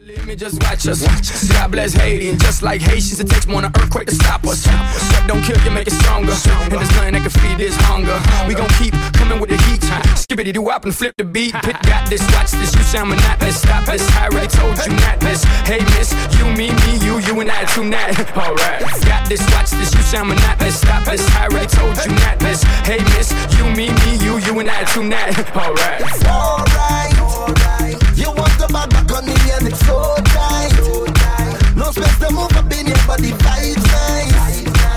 Let me just watch us. God bless Haiti, and just like Haitians, it takes more than an earthquake to stop us. What don't kill you, make it stronger. And there's nothing that can feed this hunger. We gon' keep coming with the heat. Skippity doo wop and flip the beat. Pit got this, watch this. You sound monotonous. Stop this. I already told you not this. Hey miss, you, me, you and I tonight. Alright, got this, watch this. You sound monotonous. Stop this. I already told you not this. Hey miss, you, me, you and I tonight. Alright.